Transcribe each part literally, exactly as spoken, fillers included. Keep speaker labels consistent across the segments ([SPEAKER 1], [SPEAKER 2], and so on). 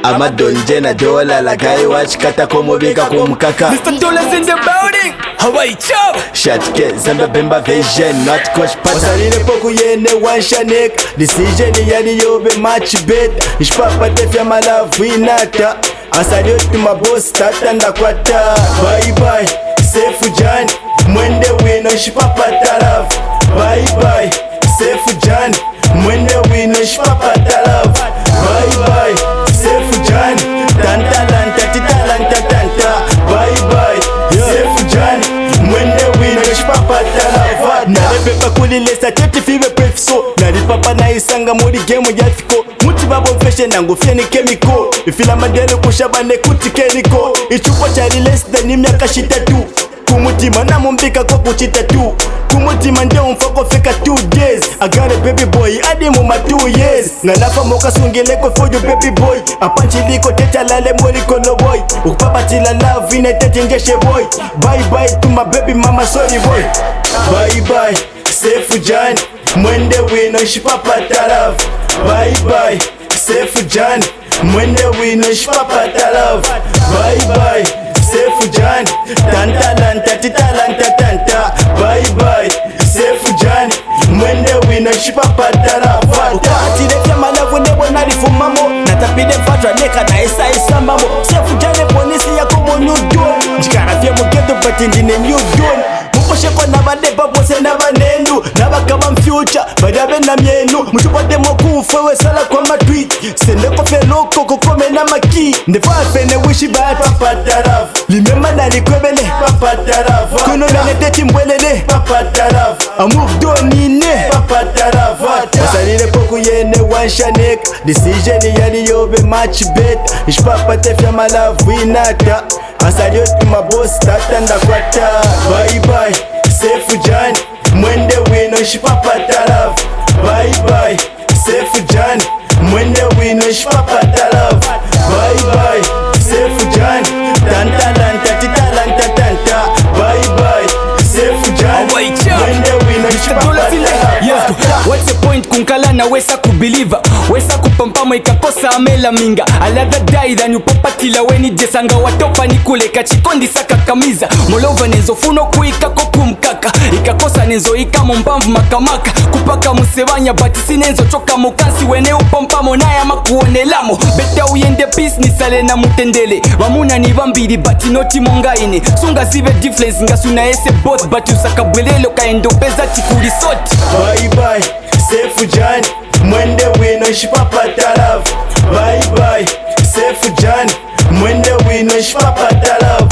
[SPEAKER 1] amadonje na dola lagai wachikata komubika kumkaka.
[SPEAKER 2] Mister Dollars in the building. Hawaii chow.
[SPEAKER 1] Shatke Zamba Bemba vision not coach pata. Wasalile poku yene wanshanek. Decision yani yobe match bet. Ishpapa tefya malavu inata. Asalio tuma boss tata ndakwata. Bye bye Sefu Jani mwende wino ishpapa talavu. Bye bye Sefu Jani mwende wino ishpapa talavu. Bye bye Sefu Jani tanta lanta titalanta tanta. Bye bye Sefu Jani mwende wino ishpapa talavu. Nalepepa kulilesa cheti fibe prefiso. Nalipapa na isanga muri game ya fiko. Muti babo mfeshe nangu fieni chemical. Ifila madele kushabane kuti keniko. Ichupo chali less than imyaka shitatu. Kumutima na mumbika kwa kuchitatu. Kumutima ndio mfoko fika two days. I got a baby boy adi muma two years. Ngalafa moka sungeleko for you baby boy. Apanchiliko teta lale moriko no boy. Ukpapa tila love ine tete ngeshe boy. Bye bye to my baby mama sorry boy. Bye bye Sefu Jani mwende wino ishpapa talavu. Bye bye Sefu Jani mwende wino ishpapa talavu. Bye bye Sefu Jani tanta lanta titalanta tanta. Bye bye Sefu Jani mwende wino ishpapa talavu. Ukati refya malavu nebo narifumamo. Natapide mfatra neka na isa isambamo. Sefu Jani polisi ya kumo new dawn. Jikarafia mugeto bati ndine new dawn. Musheko nabadeba bose nabanendu. Nabakaba mfuture badabe na myenu. Mutupate mokufe we sala kwa matweet. Sende kofe loko kukome na maki. Ndefafene wishi bad papa tarafu. Limema na likwebele papa tarafu. Kuno bene teti mbwelele papa tarafu. I moved on ine papa tarafu. Wasalile poku yene wanshanek. Decision yani yobe match bet. Ishpapa tefya malavu inata. Asalio tuma boss tata ndakwata. Bye bye Sefu Jani mwende wino ishpapa talavu. Bye bye Sefu Jani mwende wino ishpapa talavu. Bye bye Sefu Jani tanta lanta titalanta tanta. Bye bye Sefu Jani mwende wino ishpapa talavu.
[SPEAKER 2] What's the point kunkala na wesa kubelieve. Wesa kupampamo ikakosa amela minga. Alatha die than upapatila weni jesanga watopa nikuleka chikondi saka kamiza. Molova nezo funo kuika kokumkaka. Ikakosa nezo ika mbamvu makamaka. Kupaka musevanya batisi nezo choka mukasi. Wene upampamo na ya makuonelamo. Beta uyende peace ni sale na mutendele. Wamuna ni vambiri bati noti mongaine. Sunga zive difference nga suna ese both. Bati usaka bwelelo kaendopeza chikuri soti.
[SPEAKER 1] Bye bye Sefu Jani mwende wino ishpapa talavu. Bye bye Sefu Jani mwende wino ishpapa talavu.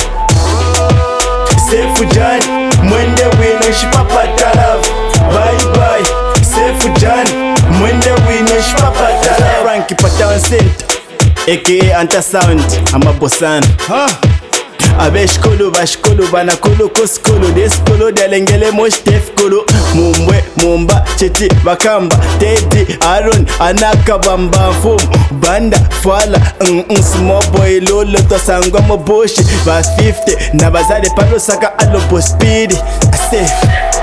[SPEAKER 1] Sefu Jani mwende wino ishpapa talavu. Bye bye Sefu Jani mwende wino ishpapa talavu. Frankie Patown Center aka Anta Sound amabosana. Huh? Abeshkolo bashkolo banakolo koskolo deskolo delengele moshtef kolo. Mumbwe mumba cheti bakamba Teddy Aaron anaka bamba mfumu banda fwala mm, mm, small boy lolo tosangwa moboshi. Verse fifty nabazale palo saka alo pospidi. I say